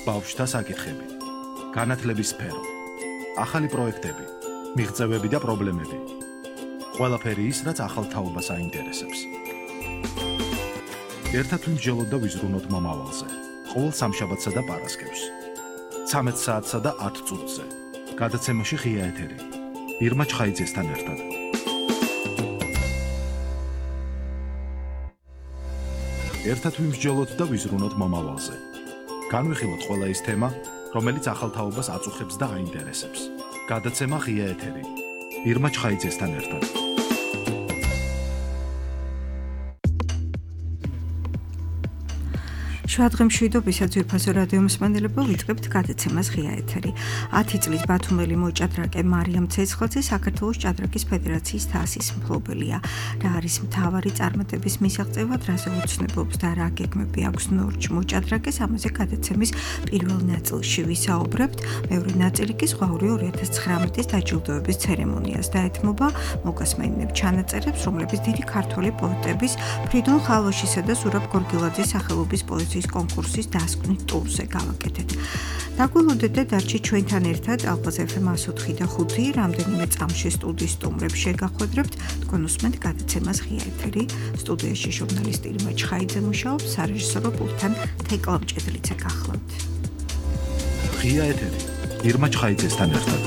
ბავშვთა საკითხები, განათლების სფერო, ახალი პროექტები, მიღწევები და პრობლემები. ყველაფერი ის, რაც ახალ თაობას აინტერესებს. ერთად ვიმსჯელოთ და ვიზრუნოთ მომავალზე. ყოველ სამშაბათსა და პარასკევს. 13 საათსა და 10 წუთზე. გადაცემაში ღია ეთერი. ირმა ჩხაიძესთან ერთად. ერთად ვიმსჯელოთ და ვიზრუნოთ მომავალზე. განვიხილოთ ყველა ის თემა, რომელიც ახალ თაობას აწუხებს და აინტერესებს. გადაცემა ღია ეთერი. ირმა ჩხაიძესთან ერთად. შუადღე მშვიდობისა ძვირფასო რადიო მსმენელებო, ვიწყებთ გადაცემას ღია ეთერი. 10 წლის ბათუმელი მოჭადრაკე მარიამ ცეცხლაძე საქართველოს ჭადრაკის ფედერაციის თასის მფლობელია. რა არის მთავარი წარმატების მისაღწევად, რაზე უცნობობს და რა გეგმები აქვს ნორჩ მოჭადრაკეს, ამაზე გადაცემის პირველ ნაწილში ვისაუბრებთ. მეორე ნაწილი კი ზღვაური 2019-ის დაჯილდოების ცერემონიას დაეთმობა. მოგასმენინებ ჩანაწერებს, რომლებიც დიდი ქართველი პოეტების ფრიდონ ხალოშისა და ზურაბ გორგილაძის სახელობის პოეზიის კონკურსის დასკვნით ტურზე გავაკეთეთ. დაგულოდეთ და დარჩით ჩვენთან ერთად ალფაზ FM 104 და 5 რამდენიმე წამში სტუდიის სტუმრებს შეგახვედრებთ. თქვენ უსმენთ გადაცემას ღია ეთერი. სტუდიაში ჟურნალისტი ირმა ჩხაიძე მუშაობს, სარეჟისორო პულტთან თეკლა მჭედლიძე გახლავთ. ღია ეთერი. ირმა ჩხაიძესთან ერთად.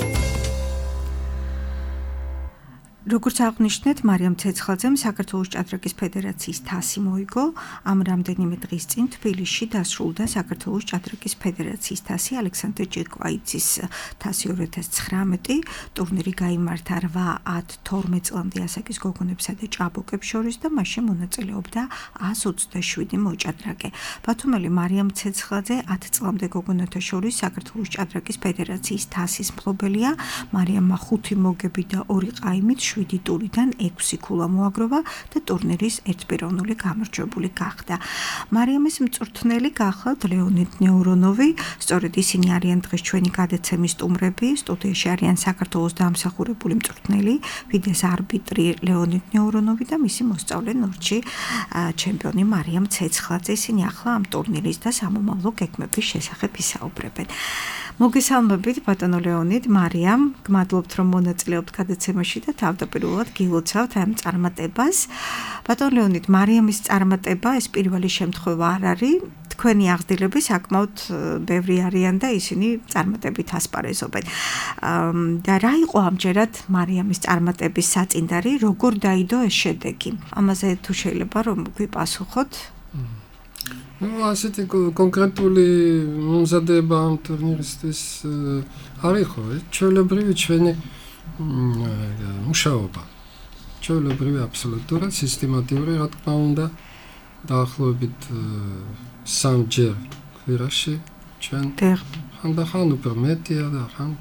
როგორც აღნიშნეთ, მარიამ ცეცხლაძემ საქართველოს ჭადრაკის ფედერაციის თასი მოიგო. ამ რამდენიმე დღის წინ თბილისში დასრულდა საქართველოს ჭადრაკის ფედერაციის თასი ალექსანდრე ჭირკვაიძის თასი 2019. ტურნირი გაიმართა 8, 10, 12 წლამდე ასაკის გოგონებსა და ჭაბუკებს შორის და მასში მონაწილეობდა 127 მოჭადრაკე. ბათუმელი მარიამ ცეცხლაძე 10 წლამდე გოგონათა შორის საქართველოს ჭადრაკის ფედერაციის თასის მფლობელია. მარიამმა 5 მოგები და 2 ყაიმით 7 ტურიდან 6 ქულა მოაგროვა და ტურნირის ერთპიროვნული გამარჯვებული გახდა. მარიამის მწვრთნელი გახლავთ ლეონიდ ნეურონოვი, სწორედ ისინი არიან დღეს ჩვენი გადაცემის სტუმრები. სტუდიაში არიან საქართველოს დამსახურებული მწვრთნელი, ფიდეს არბიტრი ლეონიდ ნეურონოვი და მისი მოსწავლე ნორჩი ჩემპიონი მარიამ ცეცხლაძე. ისინი ახლა ამ ტურნირის და სამომავლო გეგმების შესახებ ისაუბრებენ. მოგესალმებით ბატონო ლეონიდ, მარიამ, გმადლობთ რომ მონაწილეობთ გადაცემაში და თავდაპირველად გილოცავთ ამ წარმატებას. ბატონო ლეონიდ, მარიამის წარმატება ეს პირველი შემთხვევა არ არის. თქვენი აღზრდილები საკმაოდ ბევრი არიან და ისინი წარმატებით ასპარეზობენ. და რა იყო ამჯერად მარიამის წარმატების საწინდარი, როგორ დაიდო ეს შედეგი? ამაზე თუ შეიძლება რომ გვიპასუხოთ? ასეთი კონკრეტული მომზადება ამ ტურნირისთვის არ იყო, ჩვეულებრივი ჩვენი მუშაობა. ჩვეულებრივი აბსოლუტურად სისტემატიური, რა თქმა უნდა, დაახლოებით 3-ჯერ კვირაში ჩვენ ხანდახან უფრო მეტია და ხან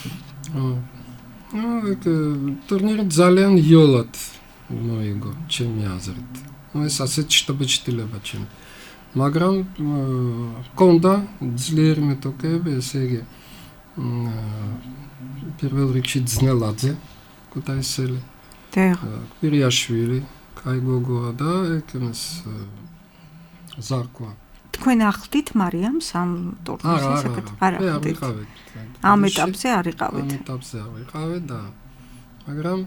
ტურნირი ძალიან იოლად მოიგო ჩემი აზრით. ეს ასეთ შტაბ-ჩtildeება ჩემი. მაგრამ კონდა ძლიერი მეტოქეები, ესე იგი პირველ რიგში ძნელაძე, ქუთაისელი, კვირიაშვილი, კაიგოგოა და ეკმეს ზარკვა. თქვენ ახლდით მარიამს ამ ტურნირზე? არ ახლდით. ამ ეტაპზე არ იყავით. ამ ეტაპზე არ ვიყავით და მაგრამ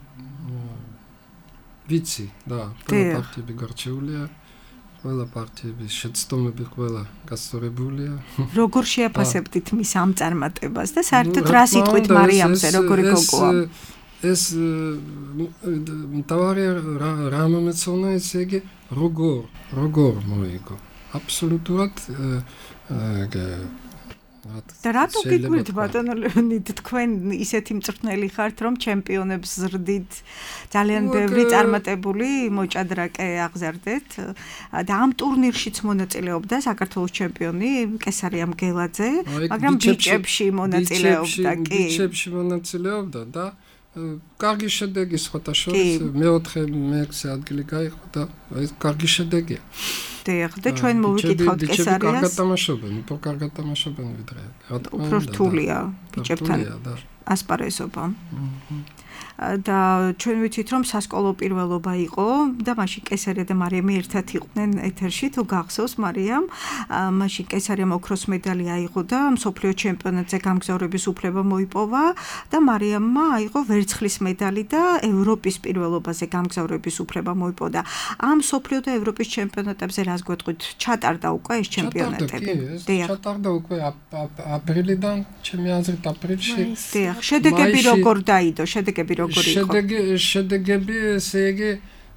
ვიცი და ყველა პარტიები გარჩეულია. ყველა პარტიების შეცდომები ყველა გასწორებულია. როგორ შეაფასებდით მის ამ წარმატებას და საერთოდ რა სიტყვით მარიამზე, როგორი გოგოა? ეს მთავარი რა მომეწონა, ესე იგი როგორ მოიგო. აბსოლუტურად და რატო გიგვირთ ბატონო ლეონიდ, თქვენ ისეთი მწვრთნელი ხართ, რომ ჩემპიონებს ზრდით, ძალიან ბევრი წარმატებული მოჭადრაკე აღზარდეთ და ამ ტურნირშიც მონაწილეობდა საქართველოს ჩემპიონი კესარია მგელაძე, მაგრამ ბიჭებში მონაწილეობდა კი. ბიჭებში მონაწილეობდა და კარგი შედეგი სხვათა შორის, მე-6 ადგილი გაიღო და ეს კარგი შედეგია. და ჩვენ მოვიკითხავთ კესარიას. კარგად თამაშობენ ვიდრე. უფრო რთულია ბიჭებთან ასპარეზობა. და ჩვენ ვიცით რომ სასკოლო პირველობა იყო და მაშინ კესარია და მარიამი ერთად იყვნენ ეთერში თუ გახსოვს მარიამ მაშინ კესარიამ ოქროს მედალი აიღო და მსოფლიო ჩემპიონატზე გამგზავრების უფლება მოიპოვა და მარიამმა აიღო ვერცხლის მედალი და ევროპის პირველობაზე გამგზავრების უფლება მოიპოვა. ამ მსოფლიო და ევროპის ჩემპიონატებზე რას გვეტყვით? ჩატარდა უკვე ეს ჩემპიონატები. ჩატარდა უკვე აპრილიდან, ჩემი აზრით აპრილში. დიახ, შედეგები როგორ დაიდო? შედეგები როგორ იყო? შედეგები ესე იგი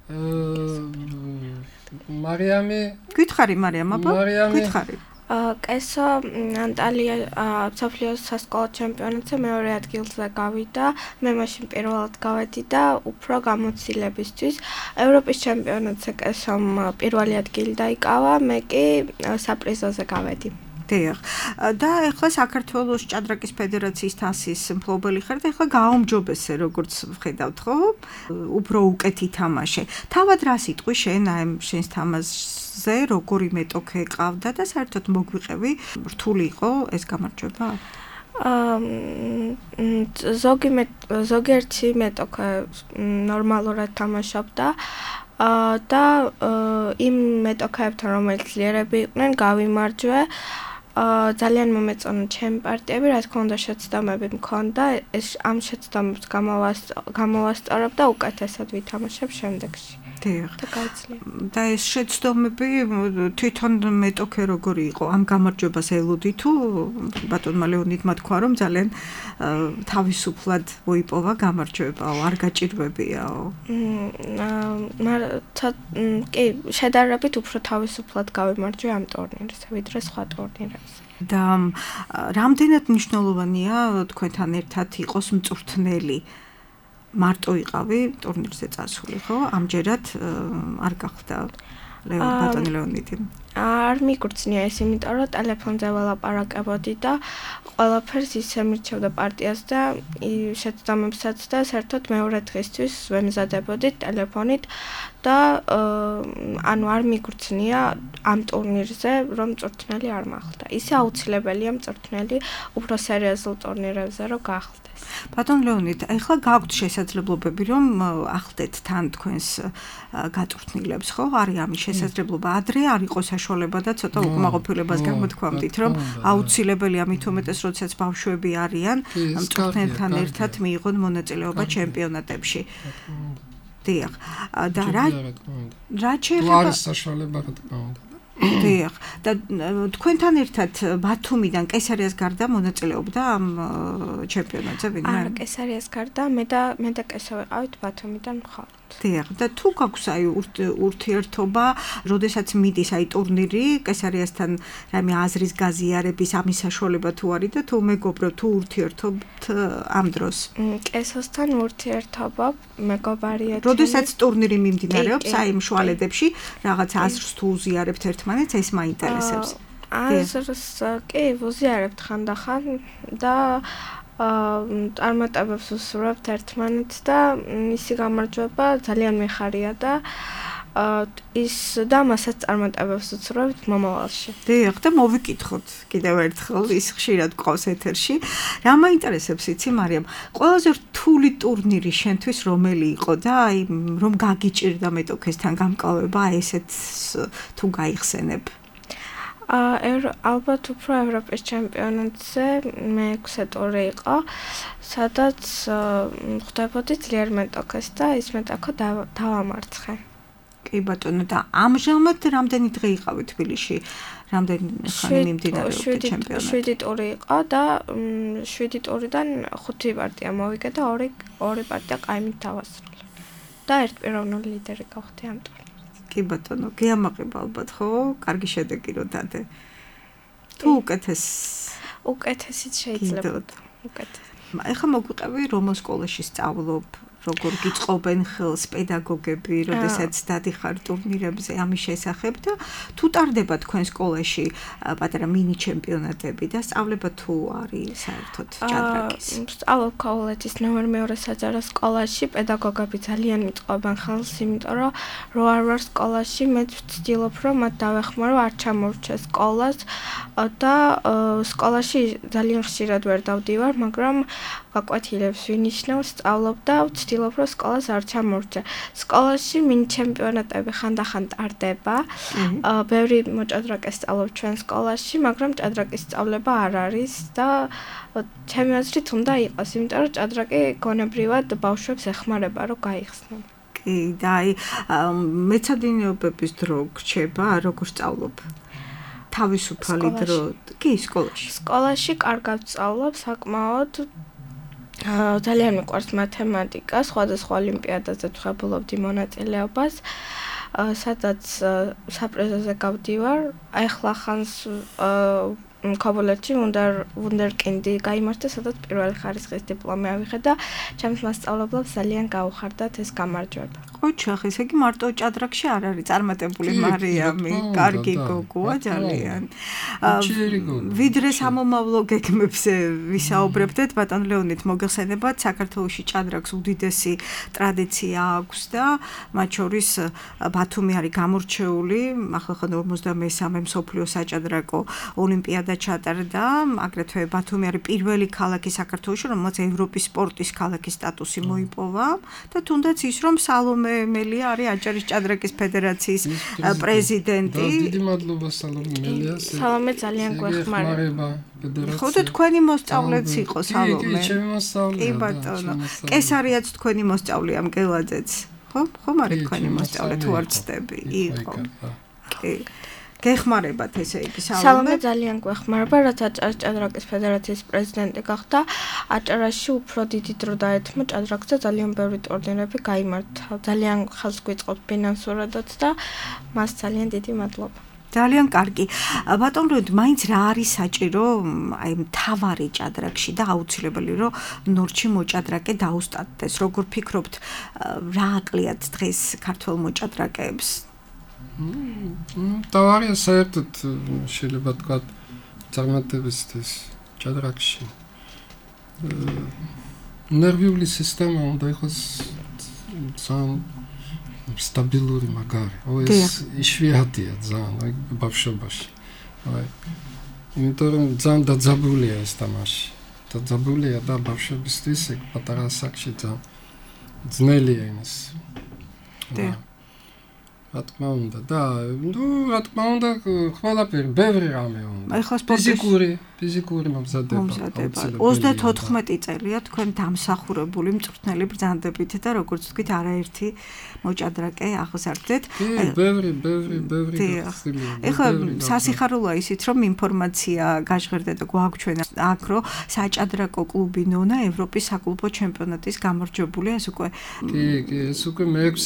მარიამი გითხარი მარიამ, აბა? გითხარი. კესო ანტალია მსოფლიოს სასკოლო ჩემპიონატზე მეორე ადგილზე გავიდა, მე მაშინ პირველად გავედი და უფრო გამოცდილებისთვის ევროპის ჩემპიონატზე კესომ პირველი ადგილი დაიკავა, მე კი საპრიზოზე გავედი. და ეხლა საქართველოს ჭადრაკის ფედერაციის თასის მფლობელი ხარ და ეხლა გააუმჯობესე როგორც ვხედავთ ხო? უფრო უკეთ ითამაშე. თავად რა სიტყვი შენ აი შენს თამაშზე როგორი მეტოქე ყავდა და საერთოდ მოგვიყევი რთული იყო ეს გამარჯვება? ზოგიერთი მეტოქე ნორმალურად თამაშობდა და იმ მეტოქეებთან რომელიც ძლიერები იყვნენ გავიმარჯვე ძალიან მომეწონა ჩემი პარტიები, რა თქმა უნდა შეცდომები მქონდა, ეს ამ შეცდომებს გამოვასწორებ და უკეთესად ვითამაშებ შემდეგში. და ეს შეცდომები თვითონ მეტოქე როგორი იყო? ამ გამარჯვებას ელოდი თუ ბატონმა ლეონიდმა თქვა რომ ძალიან თავისუფლად მოიპოვა გამარჯვებაო, არ გაჭირვებიაო? კი, შედარებით უფრო თავისუფლად გავიმარჯვე ამ ტურნირზე, ვიდრე სხვა ტურნირებზე. და რამდენად მნიშვნელოვანია თქვენთან ერთად იყოს მწვრთნელი? მარტო იყავი ტურნირზე წასული, ხო? ამჯერად არ გახდა ბატონი ლეონიდი. არ მიგრძნია ეს, იმიტომ რომ ტელეფონზე ველაპარაკებოდი და ყველაფერს ისე მირჩევდა პარტიას და შეცდომებსაც და საერთოდ მეორე დღისთვის ვემზადებოდი ტელეფონით და ანუ არ მიგრძნია ამ ტურნირზე რომ მწვრთნელი არ მახლდა. ისე აუცილებელია მწვრთნელი უფრო სერიოზულ ტურნირებზე რომ გახლდეს. ბატონ ლეონიდ, ეხლა გაქვთ შესაძლებლობები რომ ახლდეთ თან თქვენს გაწვრთნილებს, ხო? არის ამის შესაძლებლობა. ადრე არ იყო საშუალება და ცოტა უკმაყოფილებას გამოთქვამდით, რომ აუცილებელია მით უმეტეს, როდესაც ბავშვები არიან, მწვრთნელთან ერთად მიიღონ მონაწილეობა ჩემპიონატებში. დიახ. და რა შეიძლება არის საშუალება რა თქმა უნდა. დიახ. და თქვენთან ერთად ბათუმიდან კესარიას გარდა მონაწილეობდა ამ ჩემპიონატზე ვინმე? არა, კესარიას გარდა მე და კესო ვიყავით ბათუმიდან მხოლოდ. დიახ, და თუ გაქვს აი ურთიერთობა, როდესაც მიდის აი ტურნირი კესარიასთან რაიმე აზრის გაზიარების ამის საშუალება თუ არის და თუ მეგობრობ თუ ურთიერთობთ ამ დროს? კესოსთან ურთიერთობა მეგობარია. როდესაც ტურნირი მიმდინარეობს, აი იმ შუალედებში რაღაც აზრს თუ უზიარებთ ერთმანეთს, ეს მაინტერესებს. აზრს კი ვუზიარებთ ხანდახან და წარმატებებს ვუსურვებთ ერთმანეთს და მისი გამარჯვება ძალიან მიხარია და ის და მასაც წარმატებებს ვუსურვებთ მომავალში. დიახ, და მოვიკითხოთ კიდევ ერთხელ, ის ხშირად გყავს ეთერში. რა მაინტერესებს იცი მარიამ? ყველაზე რთული ტურნირი შენთვის რომელი იყო და აი რომ გაგიჭირდა მეტოქესთან გამკლავება ესეც თუ გაიხსენებ? ალბათ უფრო ევროპის ჩემპიონატზე მე-6 ტური იყო, სადაც ხვდებოდი ძლიერ მეტოქეს და ის მეტოქე დავამარცხე. კი ბატონო, და ამჟამად რამდენი დღე იყავი თბილისში? რამდენი ხანი მიმდინარეობდა ჩემპიონატი? 7 ტური იყო და 7 ტურიდან 5 პარტია მოვიგე და 2 პარტია ყაიმით დავასრულე. და ერთპიროვნული ლიდერი გავხდი ამ ტურნირზე. კი ბატონო, გიამაყება ალბათ, ხო? კარგი შედეგი რო დადე. თუ უკეთესიც შეიძლება. უკეთესი. ეხლა მოგვიყევი რომელ სკოლაში სწავლობ? როგორ გიწყობენ ხელს პედაგოგები, როდესაც დადიხარ ტურნირებზე ამის შესახებ და თუ ტარდება თქვენ სკოლაში პატარა მინი ჩემპიონატები და სწავლება თუ არის საერთოდ ჭადრაკის? სწავლობ ქაოლეთის ნომერ-2 საჯარო სკოლაში, პედაგოგები ძალიან მიწყობენ ხელს, იმიტომ რომ რო არ ვარ სკოლაში, მე ვცდილობ რომ მათ დავეხმარო არ ჩამორჩეს სკოლას და სკოლაში ძალიან ხშირად ვერ დავდივარ, მაგრამ გაკვეთილებს ვინიშნავ, სწავლობ და ვცდილობ, რომ სკოლას არ ჩამორჩა. სკოლაში მინი ჩემპიონატები ხანდახან ტარდება. ბევრი მოჭადრაკე სწავლობ ჩვენ სკოლაში, მაგრამ ჭადრაკის სწავლება არ არის და ჩემი აზრით უნდა იყოს, იმიტომ რომ ჭადრაკი გონებრივად ბავშვებს ეხმარება, რომ გაიხსნან. კი, და მეცადინეობების დრო გრჩება, როგორ სწავლობ? თავისუფალი დრო, კი, სკოლაში. სკოლაში კარგად ვსწავლობ, საკმაოდ ძალიან მიყვარს მათემატიკა, სხვადასხვა ოლიმპიადაზე ვხებულობდი მონაწილეობას, სადაც საპრიზოზე გავდივარ. ახლა ხანს ქობულეთში ვუნდერკინდი გაიმართა, სადაც პირველი ხარისხის დიპლომი ავიღე და ჩემს მასწავლებლებს ძალიან გაუხარდათ ეს გამარჯვება. ოჩახ, ესე იგი მარტო ჭადრაკში არ არის წარმატებული მარიამი, კარგი გოგოა ძალიან. ვიდრე სამომავლო გეგმებზე ვისაუბრებდეთ, ბატონ ლეონიდ, მოგეხსენებათ, საქართველოში ჭადრაკს უდიდესი ტრადიცია აქვს და მათ შორის ბათუმი არის გამორჩეული, ახლა 53-მე მსოფლიო საჭადრაკო ოლიმპიადა ჩატარდა, აგრეთვე ბათუმი არის პირველი ქალაქი საქართველოში, რომელსაც ევროპის სპორტის ქალაქის სტატუსი მოიპოვა და თუნდაც ის, რომ სალომე მელია არის აჭარის ჭადრაკის ფედერაციის პრეზიდენტი. დიდი მადლობა სალომე მელიას. სალომე ძალიან გვეხმარება. ხო და თქვენი მოსწავლეც იყო სალომე. კი, ჩემი მოსწავლე. კი ბატონო. კესარიაც თქვენი მოსწავლე ამ გელაძეც. ხო არის თქვენი მოსწავლე თუ არ ცდები? იყო. კი. გეხმარებათ ესე იგი სალომე ძალიან გვეხმარება, რაც აჭარის ჭადრაკის ფედერაციის პრეზიდენტი გახდა. აჭარაში უფრო დიდი დრო დაეთმო ჭადრაკზე, ძალიან ბევრი ტურნირები გაიმართა. ძალიან ხელს გვიწყობს ფინანსურადაც და მას ძალიან დიდი მადლობა. ძალიან კარგი. ბატონ ლეონიდ, მაინც რა არის საჭირო აი მთავარი ჭადრაკში და აუცილებელი რომ ნორჩი მოჭადრაკე დაუსტატდეს. როგორ ფიქრობთ, რა აკლიათ დღეს ქართველ მოჭადრაკეებს? თავარია საერთოდ შეიძლება თქვა წარმატებისთვის ჭადრაკში. ნერვიული სისტემა უნდა იყოს ძალიან სტაბილური მაგარი. ეს იშვიათია ძალიან ბავშვობაში. იმიტომ რომ ძალიან დაძაბულია ეს თამაში. დაძაბულია და ბავშვებისთვის პატარა ასაკში ძალიან ძნელია იმას. რა თქმა უნდა და რა თქმა უნდა ყველაფერი ბევრი რამე უნდა. ახლა სპორტის ფიზიკური მომზადება. 34 წელია თქვენ დამსახურებული მწვრთნელი ბრძანდებით და როგორც თქვით არაერთი მოჭადრაკე აღზარდეთ. კი, ბევრი გახსნილია. ახლა სასიხარულოა ისიც რომ ინფორმაცია გაჟღერდა და გვაქვს ჩვენ აქ რომ საჭადრაკო კლუბი ნონა ევროპის საკლუბო ჩემპიონატის გამარჯვებულია ეს უკვე ეს უკვე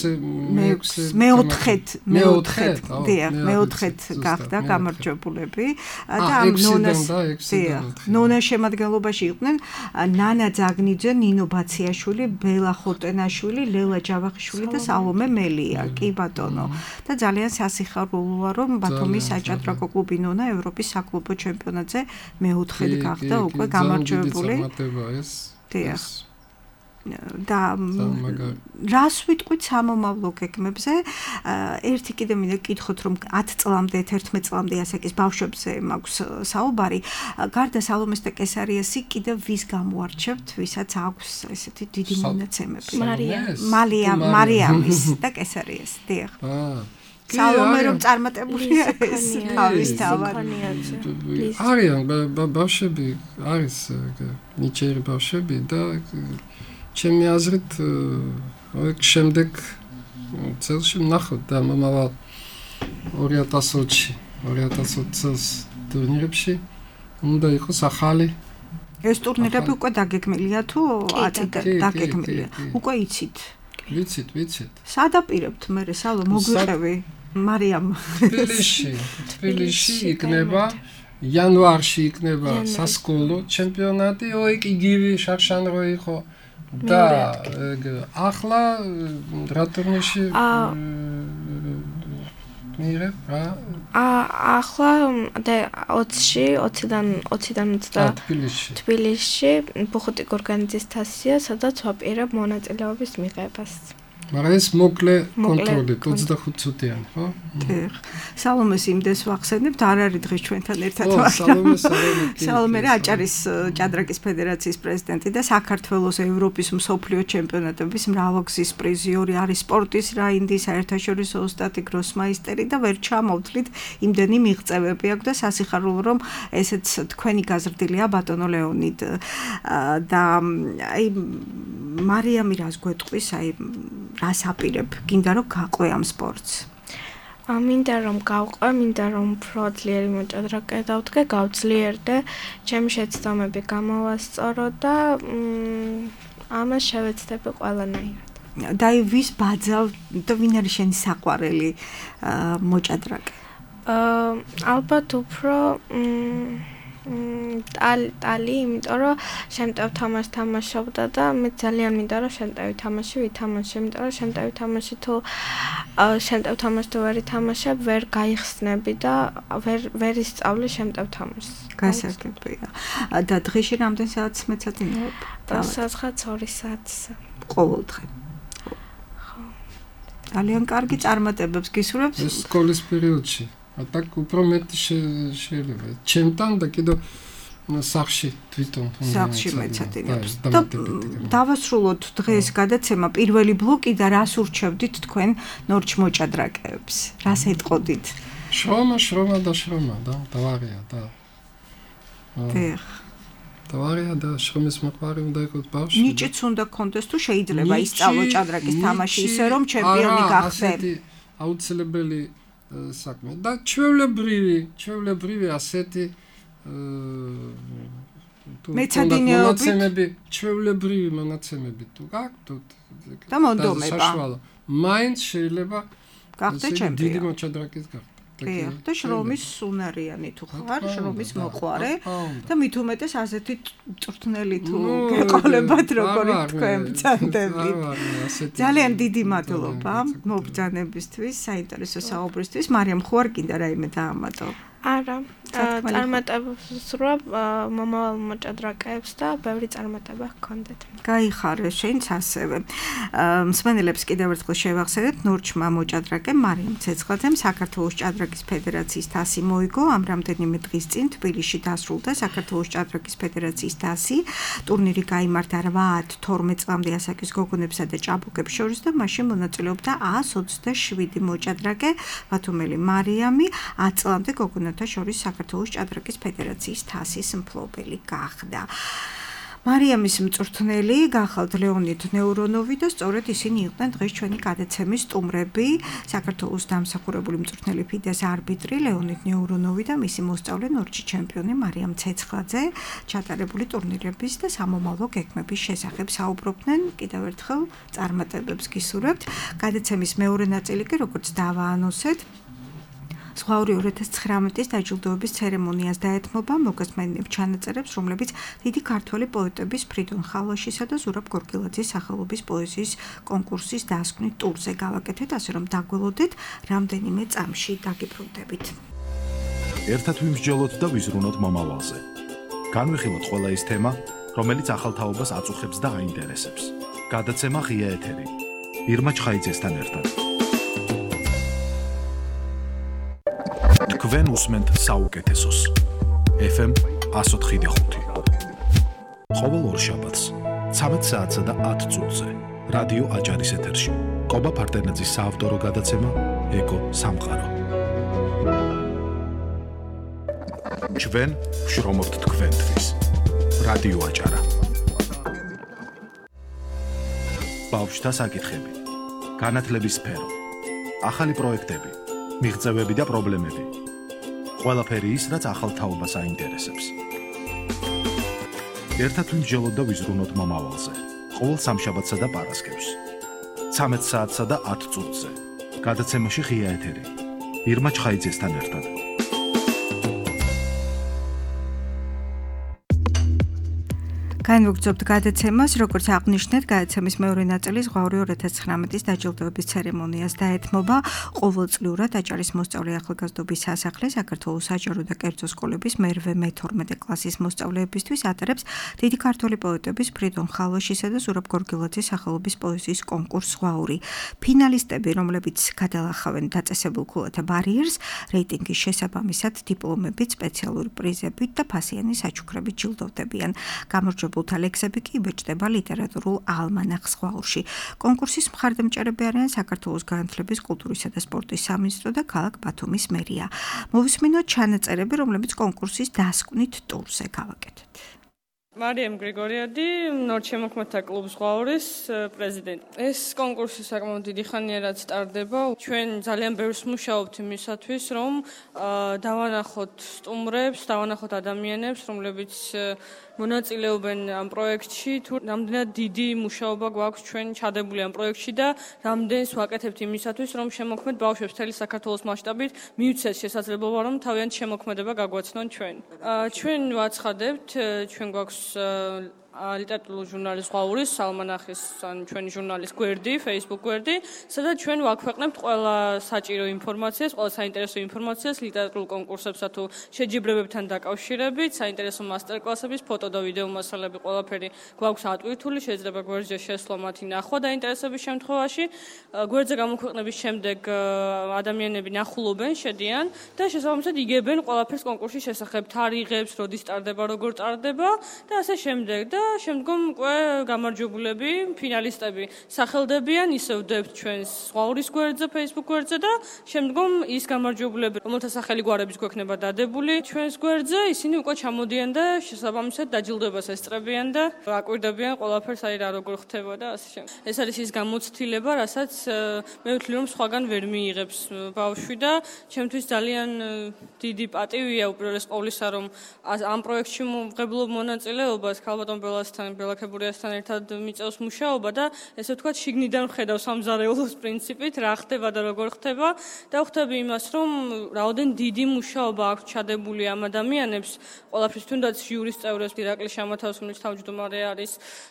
მეოთხედ გახდა გამარჯვებულები და ამ ნონას შემადგენლობაში იყვნენ ნანა ძაგნიძე, ნინო ბაციაშვილი, ბელა ხოტენაშვილი, ლელა ჯავახიშვილი და სალომე მელია. კი ბატონო. და ძალიან სასიხარულოა რომ ბათუმის საჭადრაკო კლუბი ნონა ევროპის საკლუბო ჩემპიონატზე მეოთხედ გახდა უკვე გამარჯვებული. და რას ვიტყვით სამომავლო გეგმებზე? ერთი კიდე მინდა გკითხოთ რომ 10 წლამდე, 11 წლამდე ასაკის ბავშვებზე მაქვს საუბარი. გარდა სალომეს და კესარიასი კიდე ვის გამოარჩევთ, ვისაც აქვს ესეთი დიდი მონაცემები? მარიამის და კესარიას. დიახ. სალომე რომ წარმატებულია ეს თავის თავად. არიან ბავშვები, არის ნიჭიერი ბავშვები და ჩემი აზრით შემდეგ წელში ვნახოთ და მომავალ 2020 წელს ტურნირებში უნდა იყოს ახალი. ეს ტურნირები უკვე დაგეგმილია თუ დაგეგმილია? უკვე იცით? ვიცით. სადაპირებთ მე სალო მოგვიყევი მარიამ. თბილისში იქნება იანვარში იქნება სასკოლო ჩემპიონატი, იგივე შარშანრო იყო. და ახლა რა ტურნირში მიიღებ რა? ახლა 20-დან 20 თბილისში ბუხუტი ორგანიზაცია, სადაც ვაპირებ მონაწილეობის მიღებას. მაგრამ ეს მოკლე კონტროლით 25 წუთიანი, ხო? დიახ. სალომეს იმდეს ვახსენებთ, არ არის დღეს ჩვენთან ერთად. სალომე აჭარის ჭადრაკის ფედერაციის პრეზიდენტი და საქართველოს ევროპის მსოფლიო ჩემპიონატების მრავალგზის პრიზიორი არის სპორტის რაინდი, საერთაშორისო ოსტატი, გროსმაისტერი და ვერ ჩამოვთვლით იმდენი მიღწევები აქვს და სასიხარულო რომ ესეც თქვენი გაზრდილია ბატონო ლეონიდ და აი მარიამი რას გვეტყვის, აი რას აპირებ, გინდა რომ გაყვე ამ სპორტს? მინდა რომ გავყვე, მინდა რომ უფრო ძლიერი მოჭადრაკე დავდგე, გავძლიერდე, ჩემი შეცდომები გამოვასწორო და ამას შევეცდები ყველანაირად. და ვის ბაძავ და ვინ არის შენი საყვარელი მოჭადრაკე? ალბათ უფრო ტალი, იმიტომ რომ შემტევ თამაშს თამაშობდა და მე ძალიან მინდა რომ შემტევი თამაში ვითამაშე, იმიტომ რომ შემტევი თამაში თუ შემტევ თამაშს თუ ვერ ითამაშებ, ვერ გაიხსნები და ვერ ისწავლი შემტევ თამაშს. გასაგებია. და დღეში რამდენ საათს მეცადინეობ? სადღაც 2 საათს. ყოველდღე. ძალიან კარგი წარმატებებს გისურვებთ სკოლის პერიოდში. так უფრო მეტი შეიძლება ჩემთან და კიდევ სახში თვითონ სახში მეცადინებს და დავასრულოთ დღეს გადაცემა პირველი ბლოკი და რას ურჩევდით თქვენ ნორჩ მოჭადრაკეებს რას ეტყოდით შრომა და დავარია და დიახ დავარია და შრომის მოყვარი უნდა იყოს ბავშვი ნიჭიც უნდა გქონდეს თუ შეიძლება ისწავლო ჭადრაკის თამაში ისე რომ ჩემპიონი გახდე აუცილებელი საქმე და ჩვეულებრივი ასეთი მეცადინეობები ჩვეულებრივი მონაცემები თუ გაქვთ და მონდომება მაინც შეიძლება გახდე ჩემპიონი დიდი მოჭადრაკის გახდე და შრომის უნარიანი თუ ხარ შრომის მოყვარე და მით უმეტეს ასეთი წვრთნელი თუ გეყოლებათ როგორი თქვენ ბრძანდებით ძალიან დიდი მადლობა მობრძანებისთვის საინტერესო საუბრისთვის მარიამ ხო არ გინდა რაიმე დაამატო არა წარმატებებს ვსურვებ მომავალ მოჭადრაკეებს და ბევრი წარმატება გქონდეთ. გაიხარე შენც ასევე. მსმენელებს კიდევ ერთხელ შევახსენებთ ნორჩმა მოჭადრაკემ მარიამ ცეცხლაძემ საქართველოს ჭადრაკის ფედერაციის თასი მოიგო ამ რამდენიმე დღის წინ თბილისში დასრულდა საქართველოს ჭადრაკის ფედერაციის თასი. ტურნირი გაიმართა 8-12 წლამდე ასაკის გოგონებსა და ჭაბუკებს შორის და მასში მონაწილეობდა 127 მოჭადრაკე, ბათუმელი მარიამი 10 წლამდე გოგონებთა შორის საქართველოს ჭადრაკის ფედერაციის თასის მფლობელი გახდა. მარიამის მწვრთნელი გახალთ ლეონიდ ნეურონოვი და სწორედ ისინი იყვნენ დღეს ჩვენი გადაცემის სტუმრები. საქართველოს დამსახურებული მწვრთნელი ფიდეს არბიტრი ლეონიდ ნეურონოვი და მისი მოსწავლე ნორჩი ჩემპიონი მარიამ ცეცხლაძე ჩატარებული ტურნირების და სამომავლო გეგმების შესახებ საუბრობდნენ. კიდევ ერთხელ წარმატებებს გისურვებთ. გადაცემის მეორე ნაწილი კი როგორც დავაანონსეთ ზღვაური 2019-ის დაჯილდოების ცერემონიას დაეთმობა მოგესმენიებ ჩანაწერებს, რომლებიც დიდი ქართველი პოეტების ფრიდონ ხალაშისა და ზურაბ გორგილაძის სახელობის პოეზიის კონკურსის დასკვნით ტურზე გავაკეთეთ, ასე რომ დაგველოდეთ რამდენიმე წამში დაგიბრუნდებით. ერთად ვიმსჯელოთ და ვიზრუნოთ მომავალზე. განვიხილოთ ყველა ის თემა, რომელიც ახალ თაობას აწუხებს და აინტერესებს. გადაცემა ღია ეთერი. ირმა ჩხაიძესთან ერთად. თქვენ უსმენთ საუკეთესოს. FM 104.5. ყოველ ორშაბათს 13 საათსა და 10 წუთზე რადიო აჭარის ეთერში. კობა ფარტენაძის საავტორო გადაცემა ეკო სამყარო. ჩვენ ვშრომობთ თქვენთვის. რადიო აჭარა. ბავშვთა საკითხები. განათლების სფერო. ახალი პროექტები. მიღწევები და პრობლემები. ყველაფერი ის, რაც ახალ თაობას აინტერესებს. ერთად ვიმსჯელოთ და ვიზრუნოთ მომავალზე. ყოველ სამშაბათსა და პარასკევს. 13 საათსა და 10 წუთზე. გადაცემაში ღია ეთერი. ირმა ჩხაიძესთან ერთად. განვაგრძობთ გადაცემას, როგორც აღნიშნეთ, გადაცემის მეორე ნაწილი ზღვაური 2019-ის დაჯილდოების ცერემონიას დაეთმობა. ყოველწლიურად აჭარის მოსწავლე ახალგაზრდობის სასახლე საქართველოს საჯარო და კერძო სკოლების მე-12 კლასის მოსწავლეებისთვის ატარებს დიდი ქართველი პოეტების ფრიდონ ხალვაშისა და ზურაბ გორგილაძის სახელობის პოეზიის კონკურს ზღვაური. ფინალისტები, რომლებიც გადალახავენ დაწესებულ ქულათა ბარიერს, რეიტინგის შესაბამისად დიპლომებით, სპეციალური პრიზებით და ფასიანი საჩუქრებით ჯილდოვდებიან. გამარჯვებულთა ლექსები კი იბეჭდება ლიტერატურულ ალმანახს ზღვაურში. კონკურსის მხარდამჭერები არიან საქართველოს განათლების, კულტურისა და სპორტის სამინისტრო და ქალაქ ბათუმის მერია. მოვისმინოთ ჩანაწერები, რომლებიც კონკურსის დასკვნით ტურზე გავაკეთეთ. მარიამ გრიგორიადი, ნორჩემოქმედთა კლუბ ზღვაურის პრეზიდენტი. ეს კონკურსი საკმაოდ დიდი ხანიერად სტარდება. ჩვენ ძალიან ბევრს მუშაობთ იმისათვის, რომ დავანახოთ სტუმრებს, დავანახოთ ადამიანებს, რომლებიც მონაწილეობენ ამ პროექტში, თუ რამდენად დიდი მუშაობა გვაქვს ჩვენ ჩადებული ამ პროექტში და რამდენს ვაკეთებთ იმისათვის, რომ შემოქმედ ბავშვებს მთელი საქართველოს მასშტაბით მივცეს შესაძლებლობა, რომ თავიანთ შემოქმედება გაგვაცნონ ჩვენ. ჩვენ ვაცხადებთ, ჩვენ გვაქვს ლიტერატურული ჟურნალი ზღვაურის, ალმანახის ან ჩვენი ჟურნალის გვერდი, Facebook გვერდი, სადაც ჩვენ ვაქვეყნებთ ყველა საჭირო ინფორმაციას, ყველა საინტერესო ინფორმაციას ლიტერატურულ კონკურსებსა თუ შეჯიბრებებთან დაკავშირებით, საინტერესო მასტერკლასების, ფოტო და ვიდეო მასალები ყველაფერი გვაქვს ატვირთული, შეიძლება გვერდზე შესვლა მათი ნახვა დაინტერესების შემთხვევაში. გვერდზე გამოქვეყნების შემდეგ ადამიანები ნახულობენ, შედიან და შესაბამისად იგებენ ყველაფერს კონკურსის შესახებ, თარიღებს, როდის ტარდება, როგორ ტარდება და ასე შემდეგ. და შემდგომ უკვე გამარჯვებულები, ფინალისტები სახელდებიან, ისევ ვდებთ ჩვენს ზღვაურის გვერდზე, Facebook გვერდზე და შემდგომ ის გამარჯვებულები, რომელთა სახელი გვარების გვექნება დადებული ჩვენს გვერდზე, ისინი უკვე ჩამოდიან და შესაბამისად დაჯილდოებას ესწრებიან და აკვირდებიან ყველაფერს, აი რა როგორ ხდება და ასე შემდეგ. ეს არის ის გამოცდილება, რასაც მე ვთვლი, რომ სხვაგან ვერ მიიღებს ბავშვი და ჩემთვის ძალიან დიდი პატივია უპირველეს ყოვლისა, რომ ამ პროექტში ვღებულობ მონაწილეობას ქალბატონ ბელაქებურიასთან ერთად მიწევს მუშაობა და ესე ვთქვათ შიგნიდან ვხედავ სამზარეულოს პრინციპით რა ხდება და როგორ ხდება და ვხვდები იმას რომ რაოდენ დიდი მუშაობა აქვს ჩადებული ამ ადამიანებს ყველაფრის თუნდაც ჟიურის წევრებს ირაკლი შამათავს რომელიც თავმჯდომარე არის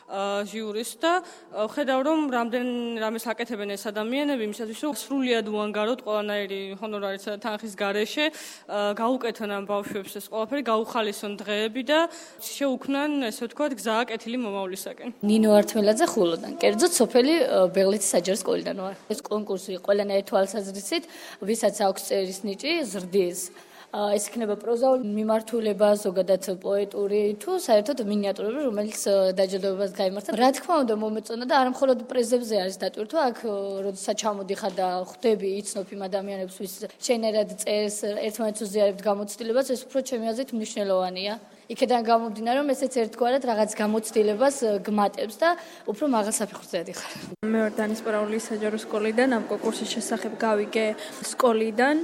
ჟიურის და ვხედავ რომ რამდენ რამეს აკეთებენ ეს ადამიანები იმისათვის რომ სრულიად უანგაროთ ყველანაირი ჰონორარის და თანხის გარეშე გაუკეთონ ამ ბავშვებს ეს ყველაფერი გაუხალისონ დღეები და შეუქმნან ესე ვთქვათ გზაა კეთილი მომავლისაკენ. ნინო ართმელაძე ხულოდან. კერძოდ სოფელი ბეღლეთის საჯარო სკოლიდან ვარ. ეს კონკურსი ყველანაირი თვალსაზრისით, ვისაც აქვს წერის ნიჭი, ზრდის. ეს იქნება პროზაული მიმართულება, ზოგადად პოეტური თუ საერთოდ მინიატურები, რომელიც დაჯილდოებას გაიმართა. რა თქმა უნდა, მომეწონა და არა მხოლოდ პრეზებზე არის დატვირთვა, აქ როდესაც ჩამოდიხარ და ხვდები, იცნობ იმ ადამიანებს, ვის შენერად წერს, ერთმანეთს უზიარებთ გამოცდილებას, ეს უფრო ჩემი აზრით მნიშვნელოვანია. იქედან გამომდინარე, რომ ესეც ერთგვარად რაღაც გამოცდილებას გმატებს და უფრო მაღალ საფეხურზე დიხარ. მე ვარ დანისპრაული საჯარო სკოლიდან, ამ კონკურსის შესახებ გავიგე სკოლიდან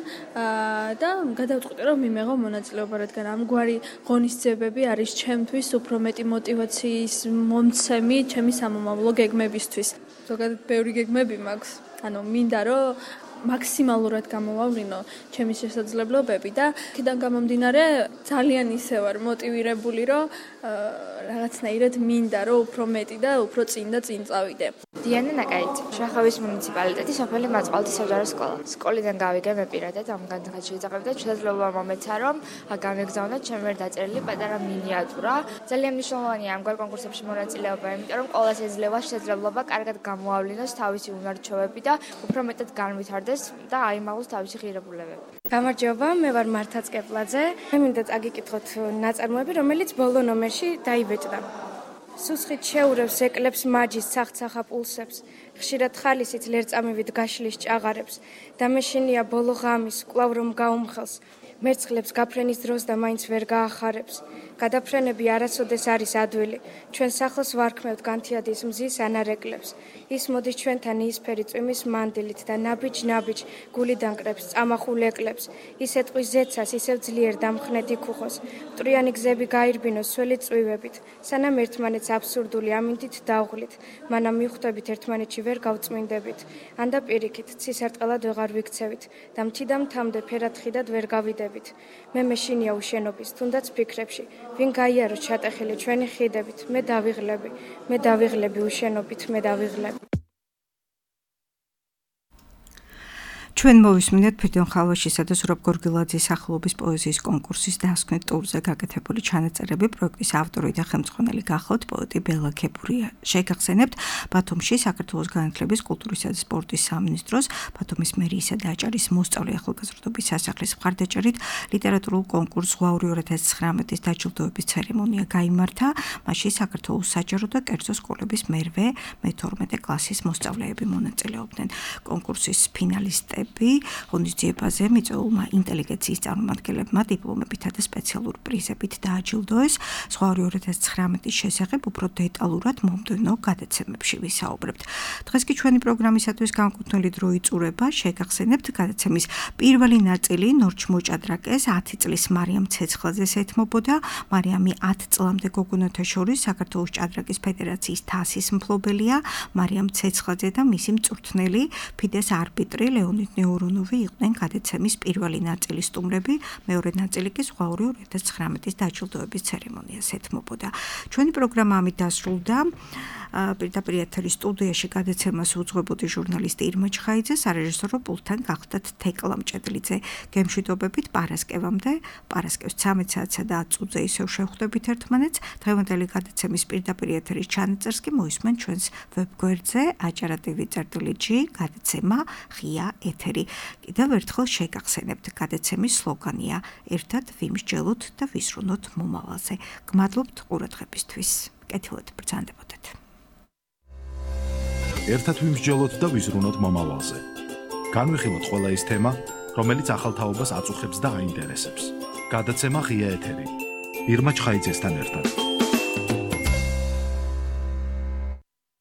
და გადავწყვიტე, რომ მიმეღო მონაწილეობა, რადგან ამგვარი ღონისძიებები არის ჩემთვის უფრო მეტი мотиваციის მომცემი ჩემი სამომავლო გეგმებისთვის. ზოგადად ბევრი გეგმები მაქვს. ანუ მინდა რომ მაქსიმალურად გამოვავლინო ჩემი შესაძლებლობები და აქედან გამომდინარე ძალიან ისე ვარ მოტივირებული, რომ რაღაცნაირად მინდა რომ უფრო მეტი და უფრო წინ და წინ წავიდე. დიანა ნაკაიძე, შახავის მუნიციპალიტეტის სოფელი მაწყვალთის საჯარო სკოლა. სკოლიდან გავიგე მე პირადად ამ განცხადს შეიძახებ და შესაძლებლობა მომეცა რომ გამეგზავნო ჩემი ვერ დაწერილი პატარა მინიატურა. ძალიან მნიშვნელოვანია ამგვარ კონკურსებში მონაწილეობა, იმიტომ რომ ყოველას ეძლევა შესაძლებლობა კარგად გამოავლინოს თავისი უნარ-ჩვევები და უფრო მეტად განვითარდეს და აიმაღლოს თავისი ღირებულებები. გამარჯობა, მე ვარ მართა წკეპლაძე. მე მინდა წაგიკითხოთ ნაწარმოები, რომელიც ბოლო ნომერში დაიბეჭდა. სუსხით შეურევს ეკლებს მაჯის სახცახა პულსებს, ხშირად ხალისით ლერწამივით გაშლის ჭაღარებს, დამეშინია ბოლო ღამის, კვლავ რომ გაუმხელს, მერცხლებს გაფრენის დროს და მაინც ვერ გაახარებს. გადაფრენები არასოდეს არის ადვილი, ჩვენ სახლს ვარქმევთ განთიადის მზის ანარეკლებს. ის მოდის ჩვენთან იისფერი წვიმის მანდილით და ნაბიჯ-ნაბიჯ გული დანკრებს, წამახულ ეკლებს. ის ეტყვის ზეცას, ისევ ძლიერ დამხნეთი ქუხოს. მტრიანი გზები გაირბინოს სველი წვივებით, სანამ ერთმანეთს აბსურდული ამინდით დავღლით, მანამ მიხვდებით ერთმანეთში ვერ გავწმინდებით. ან და პირიქით, ცისარტყელად ვეღარ ვიქცევით და მთიდან მთამდე ფერად ხიდად ვერ გავიდებით. გაგიარებით. მე მეშინია უშენობის, თუნდაც ფიქრებში, ვინ გაიაროს ჩატეხილი ჩვენი ხიდებით, მე დავიღლები უშენობით, მე დავიღლები. ჩვენ მოვისმინეთ ფიდონ ხალვაშისა და ზურაბ გორგილაძის სახელობის პოეზიის კონკურსის დასკვნით ტურზე გაკეთებული ჩანაწერები. პროექტის ავტორი და ხელმძღვანელი გახლავთ პოეტი ბელა ქეფურია. შეგახსენებთ, ბათუმში საქართველოს განათლების, კულტურისა და სპორტის სამინისტროს, ბათუმის მერიისა და აჭარის მოსწავლე ახალგაზრდობის სასახლის მხარდაჭერით ლიტერატურულ კონკურსს ზღვაური 2019-ის დაჯილდოების ცერემონია გაიმართა. მასში საქართველოს საჯარო და კერძო სკოლების მე-12 კლასის მოსწავლეები მონაწილეობდნენ. კონკურსის ფინალისტები ღონისძიებაზე მიწვეულმა ინტელიგენციის წარმომადგენლებმა დიპლომებითა და სპეციალურ პრიზებით დააჯილდოეს. ზღვაური 2019-ის შესახებ უფრო დეტალურად მომდევნო გადაცემებში ვისაუბრებთ. დღეს კი ჩვენი პროგრამისათვის განკუთვნილი დრო იწურება. შეგახსენებთ, გადაცემის პირველი ნაწილი ნორჩ მოჭადრაკეს 10 წლის მარიამ ცეცხლაძეს ეთმობოდა. მარიამი 10 წლამდე გოგონათა შორის საქართველოს ჭადრაკის ფედერაციის თასის მფლობელია. მარიამ ცეცხლაძე და მისი მწვრთნელი ფიდეს არბიტრი ლეონიდ ნეურონოვი იყვნენ გადაცემის პირველი ნაწილის სტუმრები, მეორე ნაწილი კი ზღვაური 2019-ის დაჯილდოების ცერემონიას ეთმობოდა. ჩვენი პროგრამა ამით დასრულდა. პირდაპირ ეთერის სტუდიაში გადაცემას უძღვებოდი ჟურნალისტი ირმა ჩხაიძე, სარეჟისორო პულტთან გახლდათ თეკლა მჭედლიძე. გემშვიდობებით პარასკევამდე, პარასკევს 13 საათსა და 10 წუთზე ისევ შევხვდებით ერთმანეთს. დღევანდელი გადაცემის პირდაპირ ეთერის ჩანაწერს კი მოისმენ ჩვენს ვებგვერდზე acara.tv.g გადაცემა ღია ეთერი. კიდევ ერთხელ შეგახსენებთ, გადაცემის სლოგანია ერთად ვიმსჯელოთ და ვისრუნოთ მომავალზე. გმადლობთ ყურადღებისთვის. კეთილად ბრძანდებოდეთ. ერთად ვიმსჯელოთ და ვიზრუნოთ მომავალზე. განვიხილოთ ყველა ის თემა, რომელიც ახალ თაობას აწუხებს და აინტერესებს. გადაცემა ღია ეთერი. ირმა ჩხაიძესთან ერთად.